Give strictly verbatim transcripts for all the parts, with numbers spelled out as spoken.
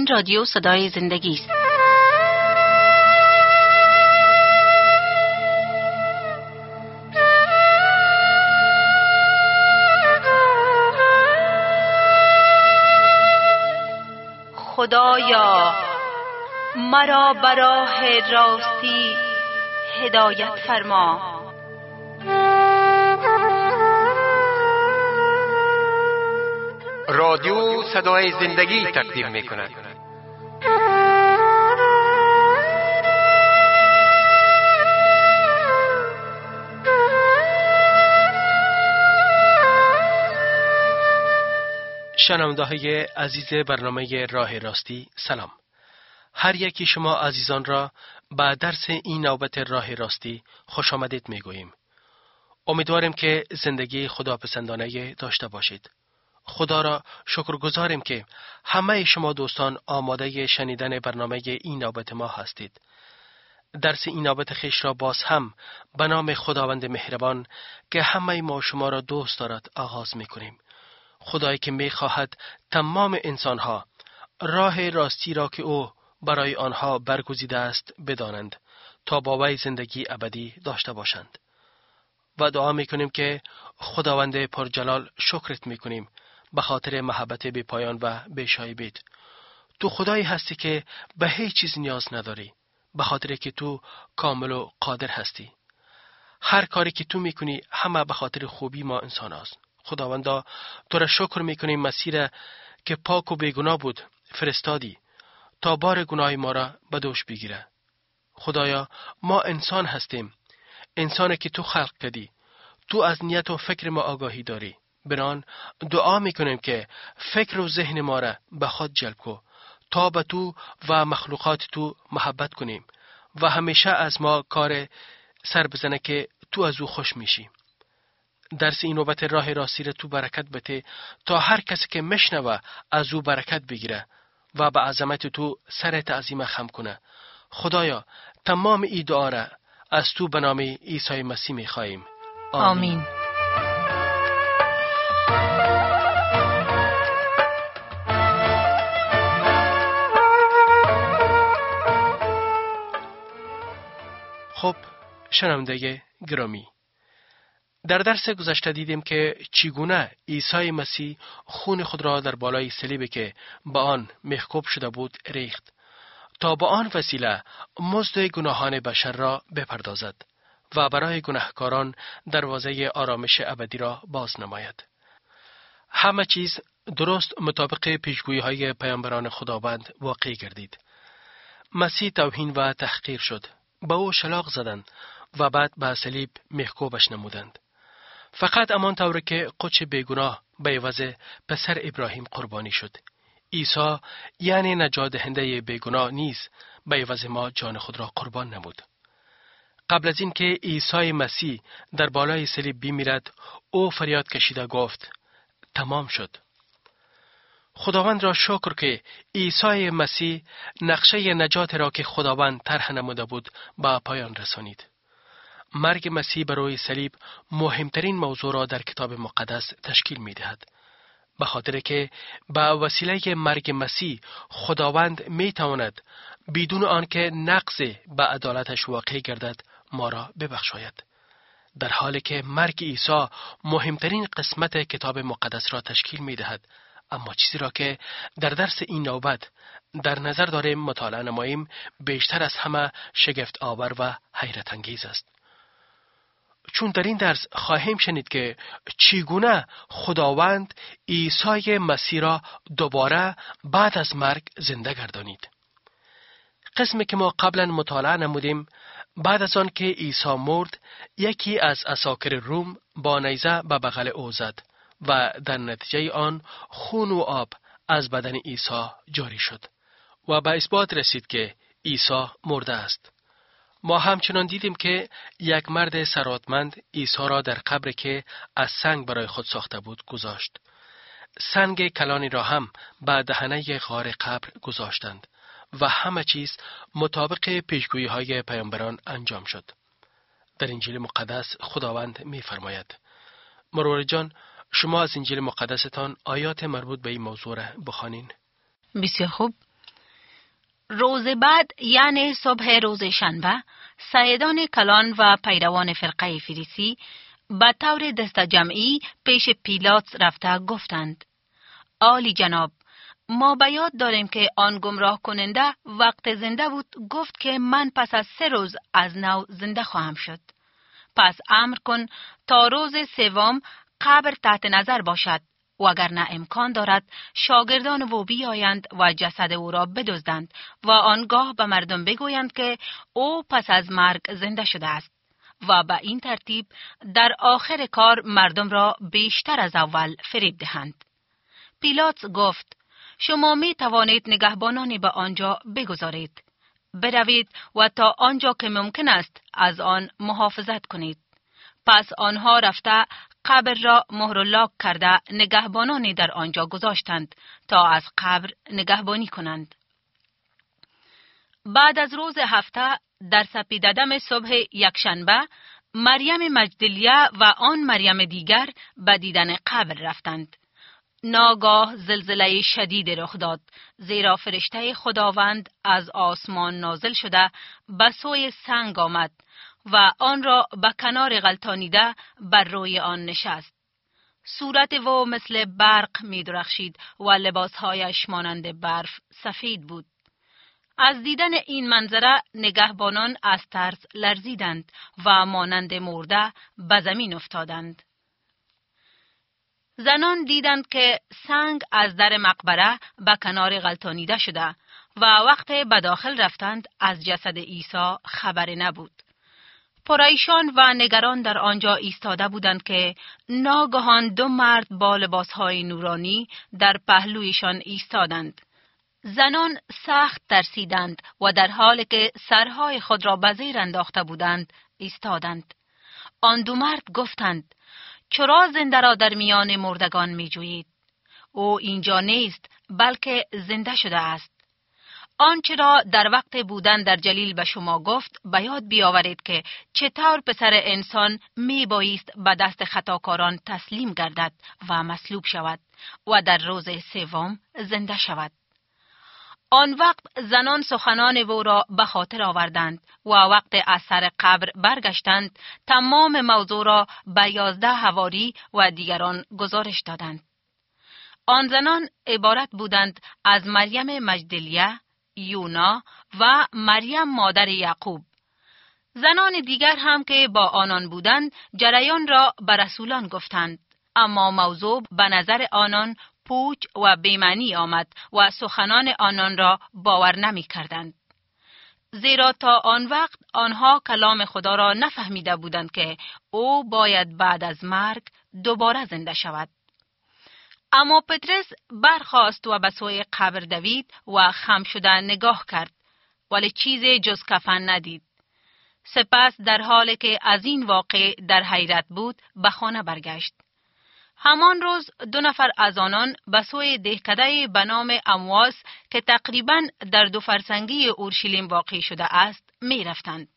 این رادیو صدای زندگی است. خدایا مرا به راه راستی هدایت فرما. رادیو صدای زندگی تقدیم می کند. شنونده‌های عزیز برنامه راه راستی، سلام. هر یکی شما عزیزان را به درس این نوبت راه راستی خوش آمدید می گوییم. امیدواریم که زندگی خداپسندانه داشته باشید. خدا را شکرگزاریم که همه شما دوستان آماده شنیدن برنامه این نوبت ما هستید. درس این نوبت خویش را باز هم به نام خداوند مهربان که همه ما شما را دوست دارد آغاز می کنیم. خدایی که می خواهد تمام انسانها راه راستی را که او برای آنها برگزیده است بدانند تا با وی زندگی ابدی داشته باشند. و دعا می کنیم که خداوند پرجلال شکرت می کنیم به خاطر محبت بی پایان و بی شایبیت. تو خدایی هستی که به هیچ چیز نیاز نداری، به خاطر که تو کامل و قادر هستی. هر کاری که تو میکنی همه به خاطر خوبی ما انسان هست. خداوندا تو را شکر میکنیم مسیر که پاک و بیگناه بود فرستادی تا بار گناه ما را به دوش بگیره. خدایا ما انسان هستیم، انسانی که تو خلق کردی. تو از نیت و فکر ما آگاهی داری. بران دعا میکنیم که فکر و ذهن ما را به خود جلب کو تا به تو و مخلوقات تو محبت کنیم و همیشه از ما کار سر بزنه که تو از او خوش میشی. درس این نوبت راه راستی را تو برکت بده تا هر کسی که مشنوه از او برکت بگیره و به عظمت تو سر تعظیم خم کنه. خدایا تمام ای دعا را از تو به نام عیسی مسیح میخواهیم. آمین, آمین. خب شنونده گرامی، در درس گذشته دیدیم که چگونه عیسی مسیح خون خود را در بالای صلیبی که با آن محکوب شده بود ریخت تا با آن وسیله مزد گناهان بشر را بپردازد و برای گناهکاران دروازه آرامش ابدی را باز نماید. همه چیز درست مطابق پیشگویی‌های پیامبران خداوند واقع گردید. مسیح توهین و تحقیر شد، به او شلاق زدند و بعد به صلیب محکوبش نمودند. فقط امان طور که قدش بیگناه به عوض پسر ابراهیم قربانی شد. عیسی یعنی نجات دهنده بیگناه نیز به عوض ما جان خود را قربان نمود. قبل از این که عیسی مسیح در بالای صلیب بمیرد، او فریاد کشیده گفت تمام شد. خداوند را شکر که عیسی مسیح نقشه نجات را که خداوند طرح نموده بود به پایان رسانید. مرگ مسیح بر روی صلیب مهمترین موضوع را در کتاب مقدس تشکیل می دهد. به خاطر که با وسیله مرگ مسیح خداوند می تواند بدون آنکه نقض به عدالتش واقع گردد ما را ببخشاید. در حالی که مرگ عیسی مهمترین قسمت کتاب مقدس را تشکیل می دهد، اما چیزی را که در درس این نوبت در نظر داریم مطالعه نماییم بیشتر از همه شگفت آور و حیرت انگیز است. چون در این درس خواهیم شنید که چگونه خداوند عیسی مسیح را دوباره بعد از مرگ زنده گردانید. قسمی که ما قبلا مطالعه نمودیم، بعد از آن که عیسی مرد، یکی از عساکر روم با نیزه به بغل او زد و در نتیجه آن خون و آب از بدن عیسی جاری شد و به اثبات رسید که عیسی مرده است. ما همچنان دیدیم که یک مرد ثروتمند عیسی را در قبری که از سنگ برای خود ساخته بود گذاشت. سنگ کلانی را هم به دهنه غار قبر گذاشتند و همه چیز مطابق پیشگویی‌های پیامبران انجام شد. در انجیل مقدس خداوند می‌فرماید: مرور جان، شما از انجیل مقدستان آیات مربوط به این موضوع را بخوانید. بسیار خوب. روز بعد یعنی صبح روز شنبه، سیدان کلان و پیروان فرقه فریسی به طور دست جمعی پیش پیلاطس رفته گفتند: عالی جناب، ما به یاد داریم که آن گمراه کننده وقت زنده بود گفت که من پس از سه روز از نو زنده خواهم شد. پس امر کن تا روز سوم قبر تحت نظر باشد، وگرنه امکان دارد شاگردان او بیایند و جسد او را بدزدند و آنگاه به مردم بگویند که او پس از مرگ زنده شده است و به این ترتیب در آخر کار مردم را بیشتر از اول فریب دهند. پیلاطس گفت: شما می توانید نگهبانانی به آنجا بگذارید. بروید و تا آنجا که ممکن است از آن محافظت کنید. پس آنها رفته قبر را مهر و لاک کرده نگهبانانی در آنجا گذاشتند تا از قبر نگهبانی کنند. بعد از روز هفته در سپیددم صبح یکشنبه، مریم مجدلیه و آن مریم دیگر به دیدن قبر رفتند. ناگاه زلزله شدید رخ داد، زیرا فرشته خداوند از آسمان نازل شده به سوی سنگ آمد و آن را به کنار غلطانیده بر روی آن نشست. صورت او مثل برق می درخشید و لباسهایش مانند برف سفید بود. از دیدن این منظره نگهبانان از ترس لرزیدند و مانند مرده به زمین افتادند. زنان دیدند که سنگ از در مقبره به کنار غلطانیده شده و وقت به داخل رفتند از جسد عیسی خبری نبود. پریشان و نگران در آنجا ایستاده بودند که ناگهان دو مرد با لباسهای نورانی در پهلویشان ایستادند. زنان سخت ترسیدند و در حالی که سرهای خود را به زیر انداخته بودند ایستادند. آن دو مرد گفتند: چرا زنده را در میان مردگان می جویید؟ او اینجا نیست بلکه زنده شده است. آنچه را در وقت بودن در جلیل به شما گفت به یاد بیاورید که چطور پسر انسان می بایست به دست خطاکاران تسلیم گردد و مصلوب شود و در روز سوم زنده شود. آن وقت زنان سخنان او را به خاطر آوردند و وقت از سر قبر برگشتند تمام موضوع را به یازده حواری و دیگران گزارش دادند. آن زنان عبارت بودند از مریم مجدلیه، یونا و مریم مادر یعقوب. زنان دیگر هم که با آنان بودند جریان را به رسولان گفتند، اما موضوع به نظر آنان پوچ و بی‌معنی آمد و سخنان آنان را باور نمی کردند. زیرا تا آن وقت آنها کلام خدا را نفهمیده بودند که او باید بعد از مرگ دوباره زنده شود. اما پترس برخاست و به سوی قبر دوید و خم شده نگاه کرد، ولی چیزی جز کفن ندید. سپس در حالی که از این واقع در حیرت بود به خانه برگشت. همان روز دو نفر از آنان به سوی دهکده به نام امواس که تقریباً در دو فرسنگی اورشلیم واقع شده است می رفتند.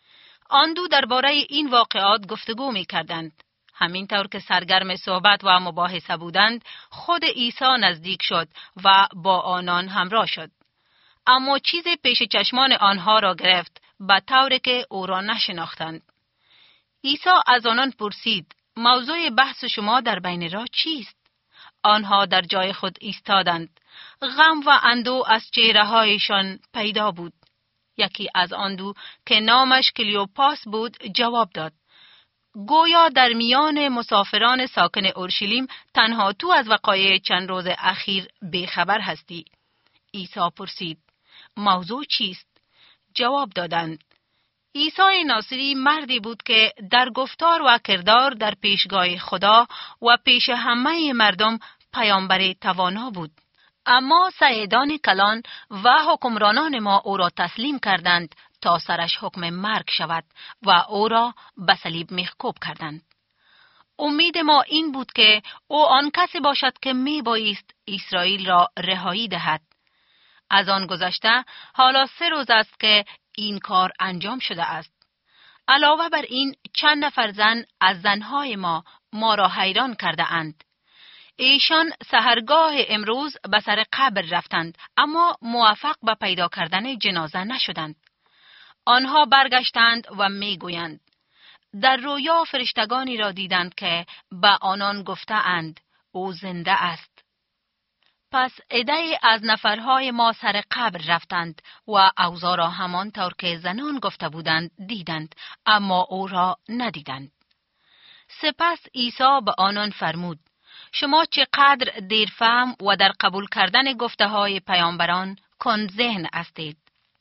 آن دو درباره این واقعات گفتگو می کردند. همین طور که سرگرم صحبت و مباحثه بودند، خود عیسی نزدیک شد و با آنان همراه شد. اما چیزی پیش چشمان آنها را گرفت به طوری که او را نشناختند. عیسی از آنان پرسید: موضوع بحث شما در بین راه چیست؟ آنها در جای خود ایستادند. غم و اندوه از چهره‌هایشان پیدا بود. یکی از آن دو که نامش کلیوپاس بود جواب داد: گویا در میان مسافران ساکن اورشلیم تنها تو از وقایع چند روز اخیر بیخبر هستی. عیسی پرسید: موضوع چیست؟ جواب دادند: عیسی ناصری مردی بود که در گفتار و کردار در پیشگاه خدا و پیش همه مردم پیامبر توانا بود. اما سیدان کلان و حکمرانان ما او را تسلیم کردند تا سرش حکم مرگ شود و او را به صلیب میخکوب کردند. امید ما این بود که او آن کسی باشد که می بایست اسرائیل را رهایی دهد. از آن گذشته حالا سه روز است که این کار انجام شده است. علاوه بر این چند نفر زن از زنهای ما ما را حیران کرده اند. ایشان سحرگاه امروز به سر قبر رفتند، اما موفق به پیدا کردن جنازه نشدند. آنها برگشتند و میگویند در رویا فرشتگانی را دیدند که به آنان گفته اند او زنده است. پس عده‌ای از نفرهای ما سر قبر رفتند و اوضاع را همان طور که زنان گفته بودند دیدند، اما او را ندیدند. سپس عیسی به آنان فرمود شما چقدر دیرفهم و در قبول کردن گفته های پیامبران کند ذهن هستید.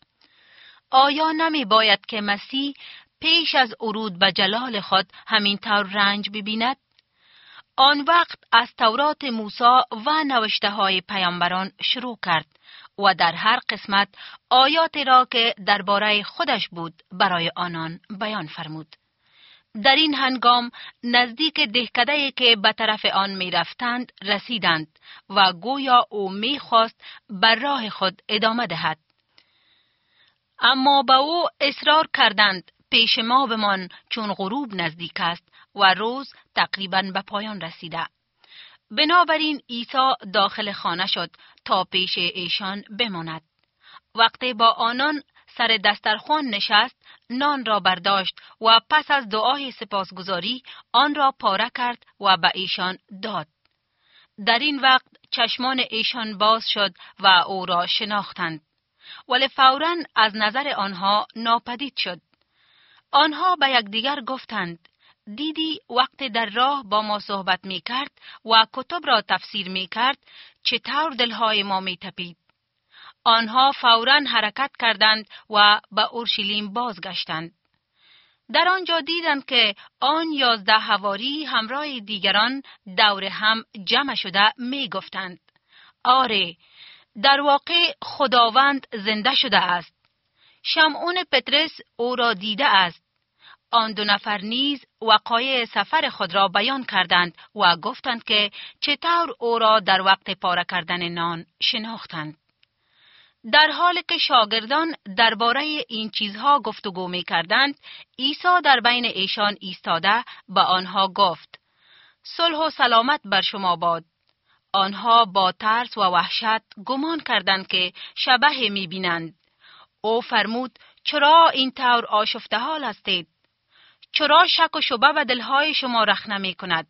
آیا نمی باید که مسیح پیش از ورود به جلال خود همین طور رنج ببیند؟ آن وقت از تورات موسی و نوشته های پیامبران شروع کرد و در هر قسمت آیاتی را که درباره خودش بود برای آنان بیان فرمود. در این هنگام نزدیک دهکده‌ای که به طرف آن می رفتند رسیدند و گویا او می خواست بر راه خود ادامه دهد. اما به او اصرار کردند پیش ما بمان چون غروب نزدیک است و روز تقریباً به پایان رسیده. بنابراین عیسی داخل خانه شد تا پیش ایشان بماند. وقتی با آنان سر دسترخوان نشست، نان را برداشت و پس از دعای سپاسگزاری آن را پاره کرد و به ایشان داد. در این وقت چشمان ایشان باز شد و او را شناختند، ولی فوراً از نظر آنها ناپدید شد. آنها به یکدیگر گفتند دیدی وقتی در راه با ما صحبت می کرد و کتب را تفسیر می کرد چطور دلهای ما می تپید. آنها فوراً حرکت کردند و به اورشلیم بازگشتند. در آنجا دیدند که آن یازده حواری همراه دیگران دور هم جمع شده می گفتند آره، در واقع خداوند زنده شده است. شمعون پطرس او را دیده است. آن دو نفر نیز وقایع سفر خود را بیان کردند و گفتند که چطور او را در وقت پاره کردن نان شناختند. در حالی که شاگردان درباره این چیزها گفتگو می کردند، عیسی در بین ایشان ایستاده به آنها گفت صلح و سلامت بر شما باد. آنها با ترس و وحشت گمان کردند که شبح می بینند. او فرمود چرا این طور آشفته حال هستید؟ چرا شک و شبه به دلهای شما رخنه می کند؟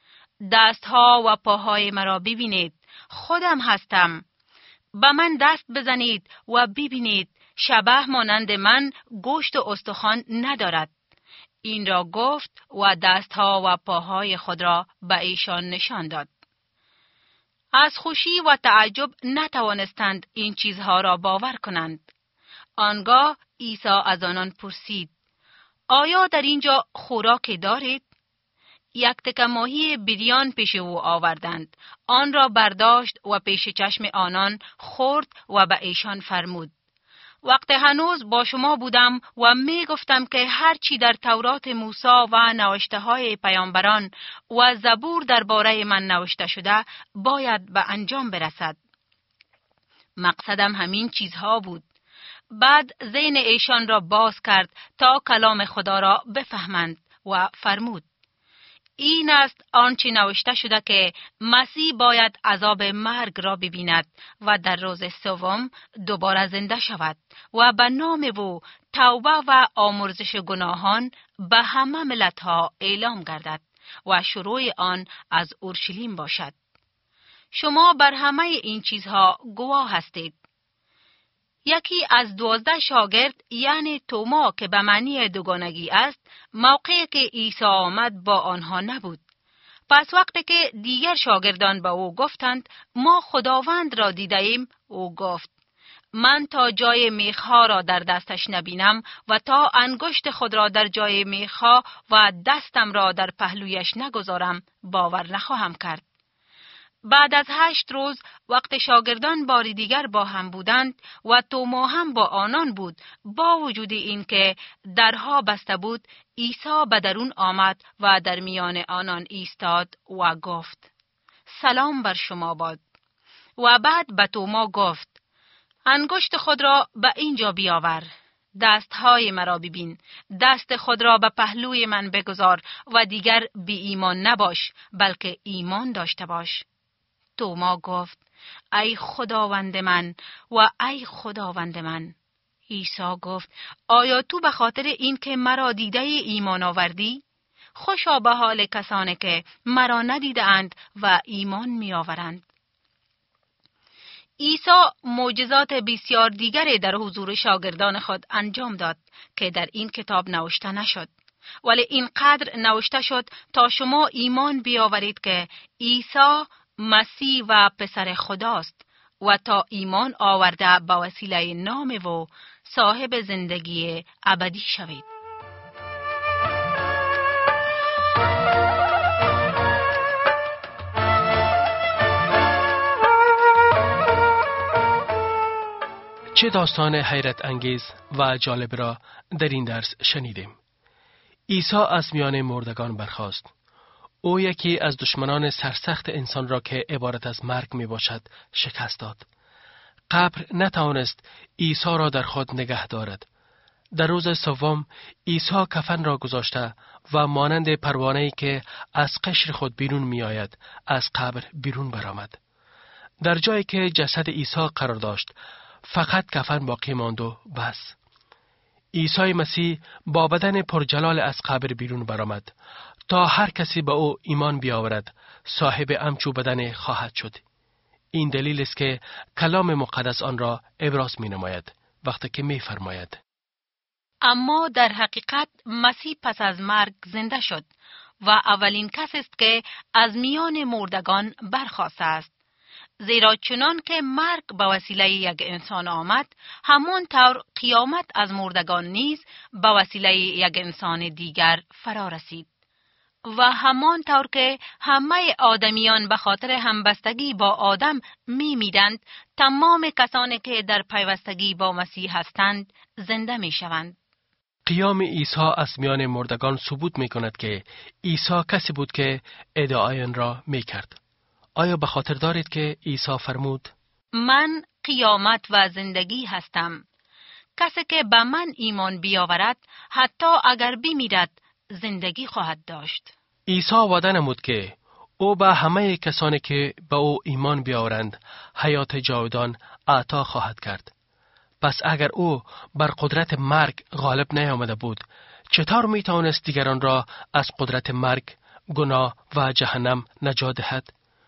دستها و پاهای مرا ببینید، خودم هستم. به من دست بزنید و ببینید، شبح مانند من گوشت و استخوان ندارد. این را گفت و دستها و پاهای خود را به ایشان نشان داد. از خوشی و تعجب نتوانستند این چیزها را باور کنند. آنگاه عیسی از آنان پرسید آیا در اینجا خوراک دارید؟ یک تکه ماهی بریان پیش او آوردند. آن را برداشت و پیش چشم آنان خورد و به ایشان فرمود وقت هنوز با شما بودم و می گفتم که هر چی در تورات موسی و نوشته های پیامبران و زبور درباره من نوشته شده باید به انجام برسد. مقصدم همین چیزها بود. بعد ذهن ایشان را باز کرد تا کلام خدا را بفهمند و فرمود این است آنچه نوشته شده که مسیح باید عذاب مرگ را ببیند و در روز سوم دوباره زنده شود و به نام او توبه و آمرزش گناهان به همه ملتها اعلام گردد و شروع آن از اورشلیم باشد. شما بر همه این چیزها گواه هستید. یکی از دوازده شاگرد یعنی توما که به معنی دوگانگی است، موقعی که عیسی آمد با آنها نبود. پس وقتی که دیگر شاگردان به او گفتند ما خداوند را دیده ایم، او گفت من تا جای میخها را در دستش نبینم و تا انگشت خود را در جای میخها و دستم را در پهلویش نگذارم باور نخواهم کرد. بعد از هشت روز وقت شاگردان باری دیگر با هم بودند و توما هم با آنان بود، با وجود این که درها بسته بود، عیسی به درون آمد و در میان آنان ایستاد و گفت سلام بر شما باد. و بعد به توما گفت انگشت خود را به اینجا بیاور، دستهای مرا ببین، دست خود را به پهلوی من بگذار و دیگر بی ایمان نباش بلکه ایمان داشته باش. توما گفت: ای خداوند من و ای خداوند من. عیسی گفت: آیا تو به خاطر این که مرا دیده ایمان آوردی؟ خوشا به حال کسانی که مرا ندیده اند و ایمان می آورند. عیسی معجزات بسیار دیگری در حضور شاگردان خود انجام داد که در این کتاب نوشته نشد، ولی اینقدر نوشته شد تا شما ایمان بیاورید که عیسی مسیح و پسر خداست و تا ایمان آورده به وسیله نام و صاحب زندگی ابدی شوید. چه داستان حیرت انگیز و جالب را در این درس شنیدیم. عیسی از میان مردگان برخاست. او یکی از دشمنان سرسخت انسان را که عبارت از مرگ می باشد شکست داد. قبر نتوانست عیسی را در خود نگه دارد. در روز سوم عیسی کفن را گذاشته و مانند پروانه‌ای که از قشر خود بیرون می آید از قبر بیرون برآمد. در جایی که جسد عیسی قرار داشت فقط کفن باقی ماند و بس. عیسی مسیح با بدن پرجلال از قبر بیرون برآمد تا هر کسی به او ایمان بیاورد صاحب همچو بدن خواهد شد. این دلیل است که کلام مقدس آن را ابراز می نماید وقتی که می فرماید: اما در حقیقت مسیح پس از مرگ زنده شد و اولین کس است که از میان مردگان برخاسته است. زیرا چنان که مرگ به وسیله یک انسان آمد، همون طور قیامت از مردگان نیز به وسیله یک انسان دیگر فرا رسید. و همان طور که همه آدمیان به خاطر همبستگی با آدم می میرند، تمام کسانی که در پیوستگی با مسیح هستند زنده می شوند. قیام عیسی از میان مردگان ثبوت می کند که عیسی کسی بود که ادعای آن را می کرد. آیا به خاطر دارید که عیسی فرمود: من قیامت و زندگی هستم. کسی که به من ایمان بیاورد حتی اگر بمیرد زندگی خواهد داشت. عیسی وعده نمود که او به همه کسانی که به او ایمان بیاورند حیات جاودان عطا خواهد کرد. پس اگر او بر قدرت مرگ غالب نیامده بود، چطور می توانست دیگران را از قدرت مرگ، گناه و جهنم نجات دهد؟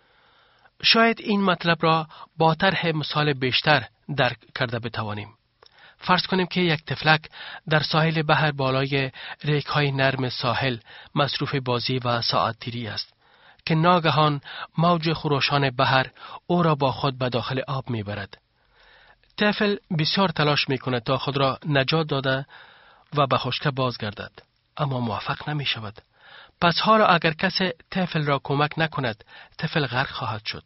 شاید این مطلب را با طرح مثال بیشتر درک کرده بتوانیم. فرض کنیم که یک طفلک در ساحل بحر بالای ریگ‌های نرم ساحل مصروف بازی و ساعت‌گیری است که ناگهان موج خروشان بحر او را با خود به داخل آب میبرد. طفل بسیار تلاش میکند تا خود را نجات داده و به خشکی بازگردد، اما موفق نمی شود. پس حالا اگر کسی طفل را کمک نکند، طفل غرق خواهد شد.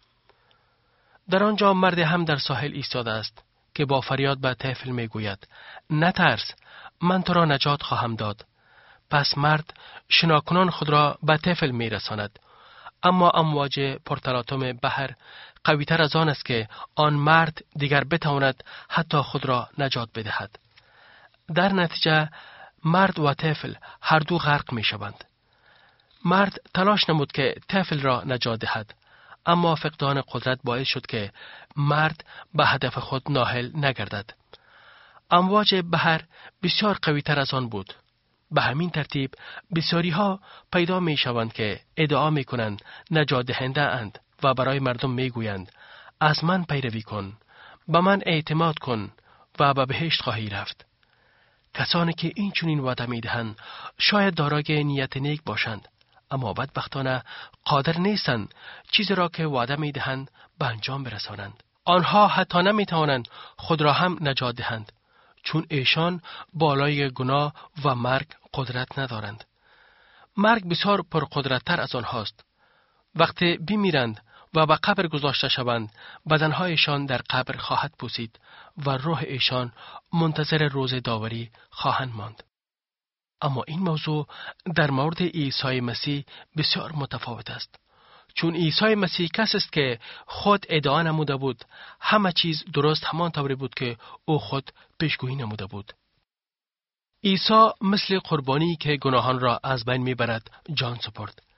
در آنجا مرد هم در ساحل ایستاده است که با فریاد به طفل می گوید: نترس، من تو را نجات خواهم داد. پس مرد شناکنان خود را به طفل می رساند، اما امواج پرتلاطم بحر قویتر از آن است که آن مرد دیگر بتواند حتی خود را نجات بدهد. در نتیجه مرد و طفل هر دو غرق می شوند. مرد تلاش نمود که طفل را نجات دهد، اما فقدان قدرت باعث شد که مرد به هدف خود نائل نگردد. امواج بحر بسیار قویتر از آن بود. به همین ترتیب بسیاری ها پیدا می شوند که ادعا می کنند نجات دهنده اند و برای مردم می گویند: از من پیروی کن، به من اعتماد کن و به بهشت خواهی رفت. کسانی که این چنین وعده می دهند شاید دارای نیت نیک باشند، اما بدبختانه قادر نیستند چیزی را که وعده می دهند به انجام برسانند. آنها حتی نمی توانند خود را هم نجات دهند، چون ایشان بالای گناه و مرگ قدرت ندارند. مرگ بسیار پرقدرت‌تر از آنهاست. وقتی بمیرند و به قبر گذاشته شوند، بدنهایشان در قبر خواهد پوسید و روح ایشان منتظر روز داوری خواهند ماند. اما این موضوع در مورد عیسی مسیح بسیار متفاوت است، چون عیسی مسیح کسی است که خود ادعا نموده بود همه چیز درست همان طوری بود که او خود پیشگویی نموده بود. عیسی مثل قربانی که گناهان را از بین میبرد جان سپرد،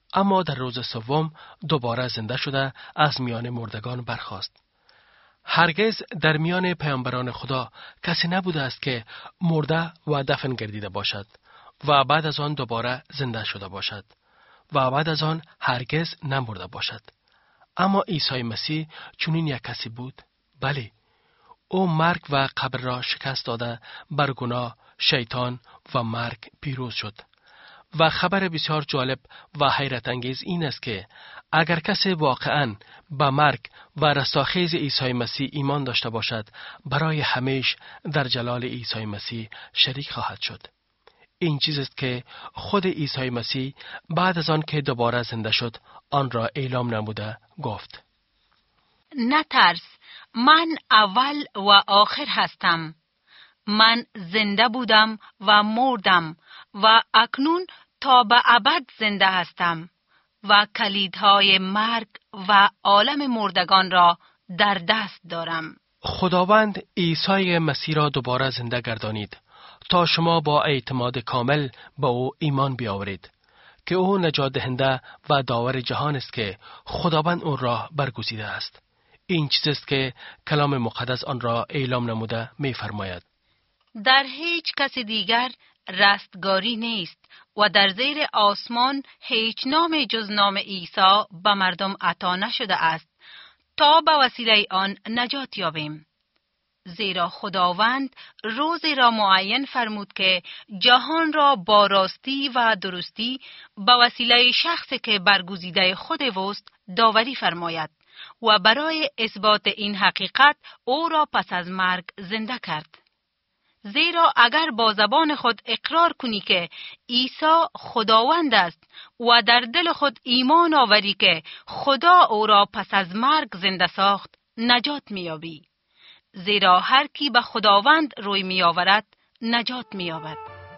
اما در روز سوم دوباره زنده شده از میان مردگان برخاست. هرگز در میان پیامبران خدا کسی نبوده است که مرده و دفن گردیده باشد و بعد از آن دوباره زنده شده باشد و بعد از آن هرگز نمرده باشد. اما عیسی مسیح چنین یک کسی بود؟ بله، او مرگ و قبر را شکست داده بر گناه، شیطان و مرگ پیروز شد. و خبر بسیار جالب و حیرت انگیز این است که اگر کسی واقعاً به مرگ و رستاخیز عیسی مسیح ایمان داشته باشد، برای همیشه در جلال عیسی مسیح شریک خواهد شد. این چیز است که خود عیسی مسیح بعد از آن که دوباره زنده شد آن را اعلام نموده گفت: نترس، من اول و آخر هستم. من زنده بودم و مردم و اکنون تا به ابد زنده هستم و کلیدهای مرگ و عالم مردگان را در دست دارم. خداوند عیسی مسیح را دوباره زنده گردانید تا شما با اعتماد کامل به او ایمان بیاورید که او نجات دهنده و داور جهان است که خداوند او را برگزیده است. این چیز است که کلام مقدس آن را اعلام نموده می فرماید: در هیچ کس دیگر رستگاری نیست و در زیر آسمان هیچ نام جز نام عیسی به مردم عطا نشده است تا به وسیله آن نجات یابیم. زیرا خداوند روزی را معین فرمود که جهان را با راستی و درستی به وسیله شخصی که برگزیده خود اوست داوری فرماید و برای اثبات این حقیقت او را پس از مرگ زنده کرد. زیرا اگر با زبان خود اقرار کنی که عیسی خداوند است و در دل خود ایمان آوری که خدا او را پس از مرگ زنده ساخت، نجات می‌یابی. زیرا هر کی به خداوند روی می‌آورد نجات می‌یابد.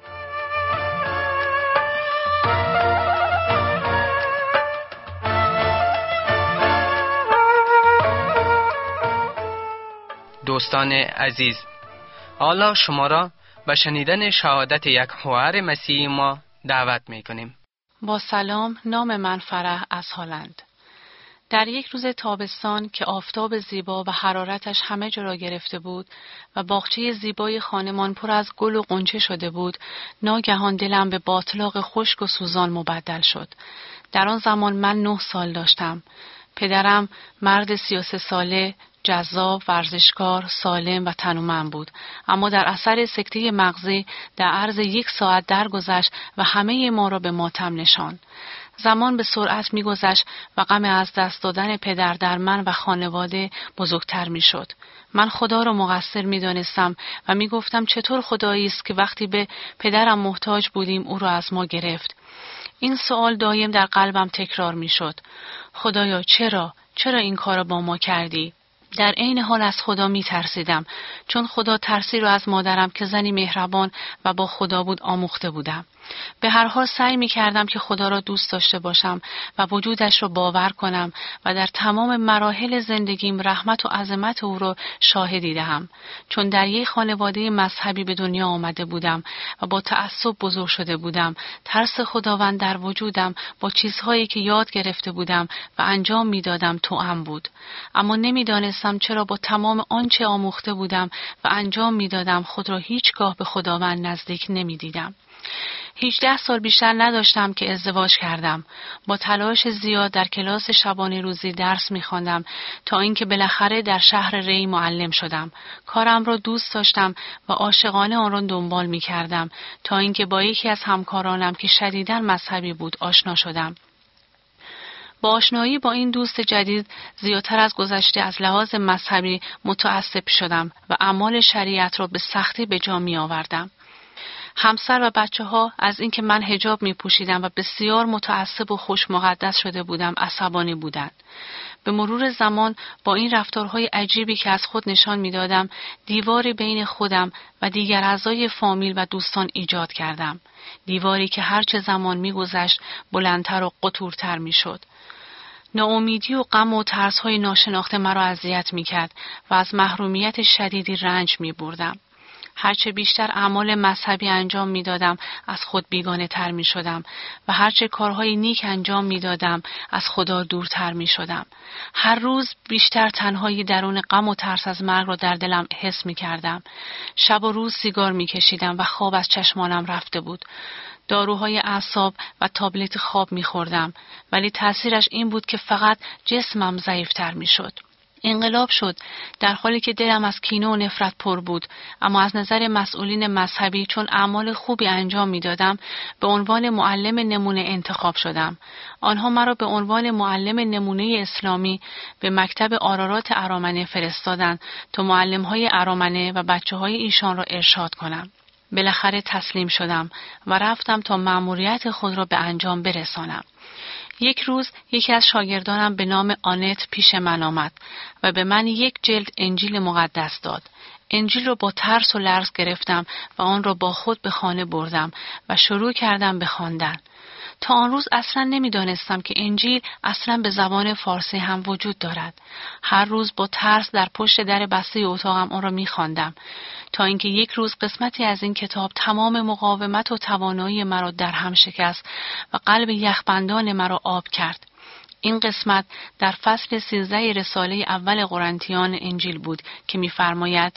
دوستان عزیز، حالا شما را به شنیدن شهادت یک خواهر مسیحی ما دعوت می کنیم. با سلام، نام من فرح از هلند. در یک روز تابستان که آفتاب زیبا و حرارتش همه جا را گرفته بود و باغچه زیبای خانمان پر از گل و غنچه شده بود، ناگهان دلم به باطلاق خشک و سوزان مبدل شد. در آن زمان من نه سال داشتم. پدرم مرد سی و سه ساله، جذاب، ورزشکار، سالم و تنومند بود، اما در اثر سکته مغزی در عرض یک ساعت درگذشت و همه ما را به ماتم نشاند. زمان به سرعت می‌گذشت و غم از دست دادن پدر در من و خانواده بزرگتر می‌شد. من خدا را مقصر می‌دانستم و می‌گفتم چطور خدایی است که وقتی به پدرم محتاج بودیم او را از ما گرفت. این سوال دایم در قلبم تکرار می‌شد: خدایا چرا؟ چرا این کار را با ما کردی؟ در عین حال از خدا می ترسیدم، چون خدا ترسی را از مادرم که زنی مهربان و با خدا بود آموخته بودم. به هر حال سعی می کردم که خدا را دوست داشته باشم و وجودش را باور کنم و در تمام مراحل زندگیم رحمت و عظمت او را شاهدی دهم. چون در یک خانواده مذهبی به دنیا آمده بودم و با تعصب بزرگ شده بودم، ترس خداوند در وجودم با چیزهایی که یاد گرفته بودم و انجام می دادم توأم بود. اما نمی دانستم چرا با تمام آنچه آموخته بودم و انجام می دادم خود را هیچگاه به خداوند نزدیک نمی دیدم. هجده سال بیشتر نداشتم که ازدواج کردم. با تلاش زیاد در کلاس شبانه روزی درس می‌خواندم تا اینکه بالاخره در شهر ری معلم شدم. کارم را دوست داشتم و عاشقانه آن را دنبال می‌کردم تا اینکه با یکی از همکارانم که شدیداً مذهبی بود آشنا شدم. با آشنایی با این دوست جدید زیادتر از گذشته از لحاظ مذهبی متعصب شدم و اعمال شریعت را به سختی به جا می‌آوردم. همسر و بچه ها از اینکه من حجاب می پوشیدم و بسیار متعصب و خوش مقدس شده بودم عصبانی بودند. به مرور زمان با این رفتارهای عجیبی که از خود نشان می دادم دیواری بین خودم و دیگر اعضای فامیل و دوستان ایجاد کردم. دیواری که هرچه زمان می گذشت بلندتر و قطورتر می شد. ناامیدی و غم و ترس‌های ناشناخته مرا اذیت می‌کرد و از محرومیت شدیدی رنج می‌بردم. هرچه بیشتر اعمال مذهبی انجام می دادم از خود بیگانه تر می شدم و هرچه کارهای نیک انجام می دادم از خدا دورتر می شدم. هر روز بیشتر تنهایی درون غم و ترس از مرگ را در دلم حس می کردم. شب و روز سیگار می کشیدم و خواب از چشمانم رفته بود. داروهای اعصاب و تابلت خواب می خوردم، ولی تأثیرش این بود که فقط جسمم ضعیفتر می شد. انقلاب شد در حالی که دلم از کینه و نفرت پر بود، اما از نظر مسئولین مذهبی چون اعمال خوبی انجام می دادم به عنوان معلم نمونه انتخاب شدم. آنها مرا به عنوان معلم نمونه اسلامی به مکتب آرارات ارامنه فرستادند تا معلم‌های ارامنه و بچه‌های ایشان را ارشاد کنم. بالاخره تسلیم شدم و رفتم تا مأموریت خود را به انجام برسانم. یک روز یکی از شاگردانم به نام آنت پیش من آمد و به من یک جلد انجیل مقدس داد. انجیل را با ترس و لرز گرفتم و آن را با خود به خانه بردم و شروع کردم به خواندن. تا آن روز اصلا نمی دانستم که انجیل اصلا به زبان فارسی هم وجود دارد. هر روز با ترس در پشت در بسته اتاقم آن را می خواندم تا اینکه یک روز قسمتی از این کتاب تمام مقاومت و توانایی مرا در هم شکست و قلب یخبندان مرا آب کرد. این قسمت در فصل سیزده رساله اول قرنتیان انجیل بود که می‌فرماید: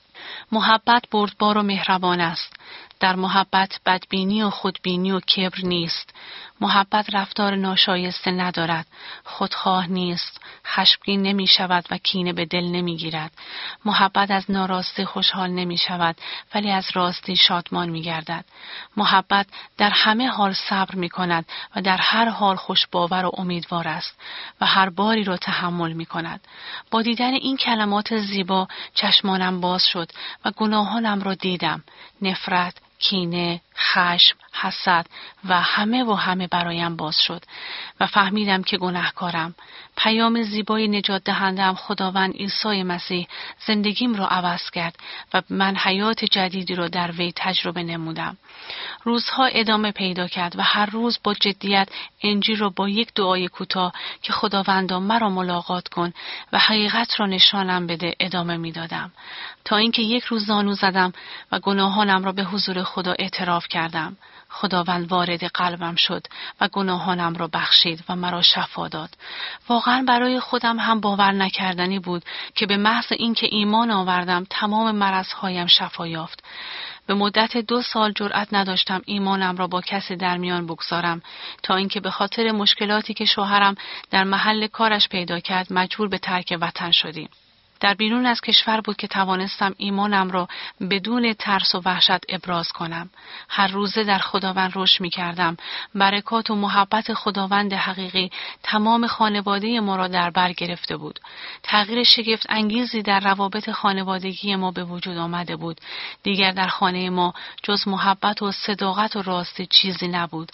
محبت بردبار و مهربان است. در محبت بدبینی و خودبینی و کبر نیست. محبت رفتار ناشایسته ندارد. خودخواه نیست. خشمگین نمی شود و کینه به دل نمی گیرد. محبت از ناراستی خوشحال نمی شود ولی از راستی شادمان می گردد. محبت در همه حال صبر می کند و در هر حال خوشباور و امیدوار است و هر باری را تحمل می کند. با دیدن این کلمات زیبا چشمانم باز شد و گناهانم را دیدم. نفرت، کینه، خشم، حسد و همه و همه برایم باز شد و فهمیدم که گناهکارم. پیام زیبای نجات دهنده‌ام خداوند عیسی مسیح زندگیم را عوض کرد و من حیات جدیدی را در وی تجربه نمودم. روزها ادامه پیدا کرد و هر روز با جدیت انجیل را با یک دعای کوتاه که خداوندا مرا ملاقات کن و حقیقت را نشانم بده ادامه میدادم، تا اینکه یک روز زانو زدم و گناهانم را به حضور خدا اعتراف کردم. خداوند وارد قلبم شد و گناهانم را بخشید و مرا شفا داد. واقعا برای خودم هم باور نکردنی بود که به محض اینکه ایمان آوردم تمام مرضهایم شفا یافت. به مدت دو سال جرأت نداشتم ایمانم را با کسی در میان بگذارم، تا اینکه به خاطر مشکلاتی که شوهرم در محل کارش پیدا کرد مجبور به ترک وطن شدیم. در بیرون از کشور بود که توانستم ایمانم را بدون ترس و وحشت ابراز کنم. هر روزه در خداوند رشد می کردم. برکات و محبت خداوند حقیقی تمام خانواده ما را در بر گرفته بود. تغییر شگفت انگیزی در روابط خانوادگی ما به وجود آمده بود. دیگر در خانه ما جز محبت و صداقت و راستی چیزی نبود.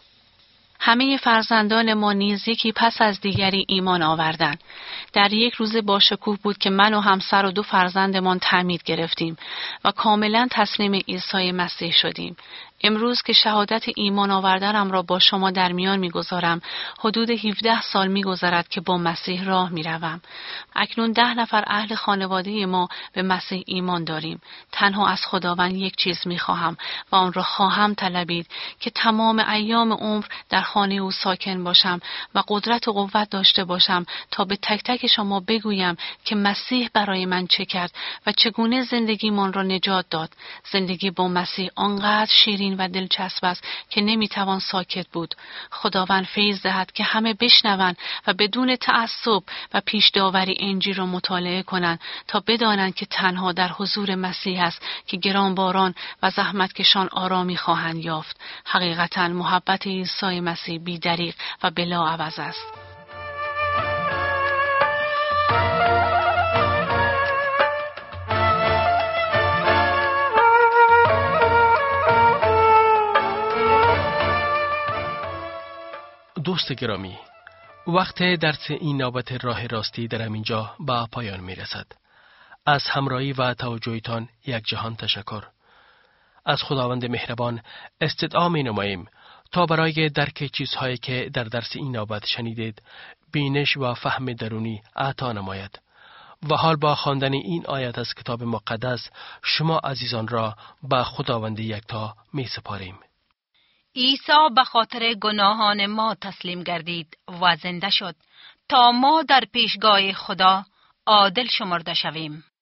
همه فرزندان ما نیز یکی پس از دیگری ایمان آوردند. در یک روز با شکوه بود که من و همسر و دو فرزندمان تعمید گرفتیم و کاملا تسلیم عیسی مسیح شدیم. امروز که شهادت ایمان آوردنم را با شما در میان می‌گذارم، حدود هفده سال می‌گذرد که با مسیح راه می‌روم. اکنون ده نفر اهل خانواده ما به مسیح ایمان داریم. تنها از خداوند یک چیز می‌خواهم و آن را خواهم طلبید که تمام ایام عمر در خانه او ساکن باشم و قدرت و قوت داشته باشم تا به تک تک شما بگویم که مسیح برای من چه کرد و چگونه زندگیمان را نجات داد. زندگی با مسیح آنقدر شیرین و دلچسب است که نمیتوان ساکت بود. خداوند فیض دهد که همه بشنوند و بدون تعصب و پیش داوری انجیل را مطالعه کنند تا بدانند که تنها در حضور مسیح است که گرانباران و زحمتکشان آرامی خواهند یافت. حقیقتا محبت عیسی مسیح بی‌دریغ و بلا عوض است. دوست گرامی، وقت درس این نوبت راه راستی در همینجا به پایان می رسد. از همراهی و توجهتان یک جهان تشکر. از خداوند مهربان استدعا می نماییم تا برای درک چیزهایی که در درس این نوبت شنیدید بینش و فهم درونی عطا نماید. و حال با خواندن این آیت از کتاب مقدس شما عزیزان را به خداوند یکتا می سپاریم. عیسی به خاطر گناهان ما تسلیم گردید و زنده شد تا ما در پیشگاه خدا عادل شمرده شویم.